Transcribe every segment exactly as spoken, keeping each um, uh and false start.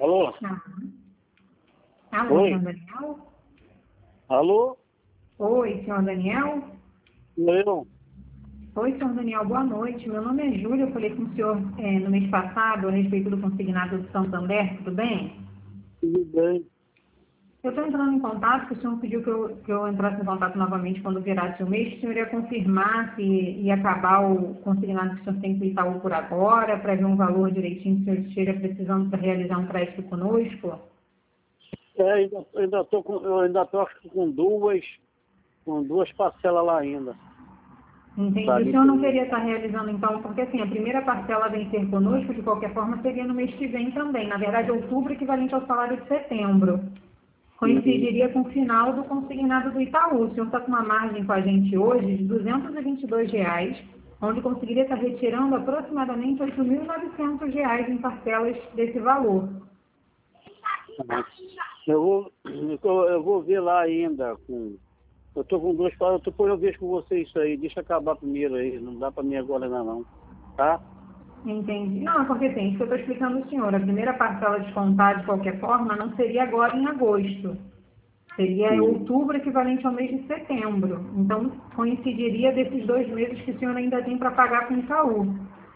Alô? Ah. Alô, Oi? senhor Daniel? Alô? Oi, senhor Daniel? Eu? Oi, senhor Daniel, boa noite. Meu nome é Júlia, eu falei com o senhor é, no mês passado a respeito do consignado do Santander, tudo bem? Tudo bem. Eu estou entrando em contato, porque o senhor pediu que eu, que eu entrasse em contato novamente quando virasse o mês, que o senhor ia confirmar se ia acabar o consignado que o senhor tem que Itaú por agora, para ver um valor direitinho, se o senhor esteja precisando para realizar um crédito conosco. É, ainda, ainda tô com, eu ainda estou com duas, com duas parcelas lá ainda. Entendi. O Sabe? senhor não queria estar realizando, então, porque assim, a primeira parcela a vencer conosco, de qualquer forma, seria no mês que vem também. Na verdade, outubro equivalente ao salário de setembro. Uhum. Coincidiria com o final do consignado do Itaú. O senhor está com uma margem com a gente hoje de duzentos e vinte e dois reais, onde conseguiria estar retirando aproximadamente oito mil e novecentos reais em parcelas desse valor. Eu vou, eu, tô- eu vou ver lá ainda. Com, eu estou com duas parcelas, depois eu vejo com você isso aí. Deixa acabar primeiro aí, não dá para mim agora ainda não. Tá? Entendi. Não, porque tem, isso que eu estou explicando ao senhor. A primeira parcela descontada, de qualquer forma, não seria agora em agosto. Seria em Uhum. outubro equivalente ao mês de setembro. Então, coincidiria desses dois meses que o senhor ainda tem para pagar com o Itaú.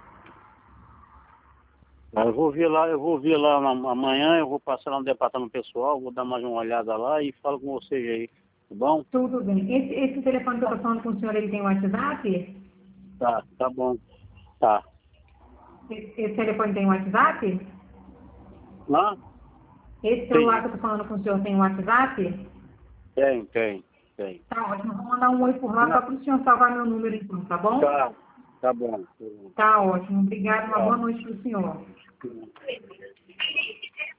Eu vou ver lá, eu vou ver lá na- amanhã, eu vou passar lá no departamento pessoal, vou dar mais uma olhada lá e falo com vocês aí, tá bom? Tudo bem. Esse, esse telefone que eu estou falando com o senhor, ele tem WhatsApp? Tá, tá bom. Tá. Esse, esse telefone tem WhatsApp? Lá? Esse celular Tem, que eu estou falando com o senhor tem WhatsApp? tem, tem, tem. Tá ótimo. Vou mandar um oi por lá só para o senhor salvar meu número então, tá bom? Tá, tá bom. Tá ótimo. Obrigada. Uma Tá. boa noite para o senhor.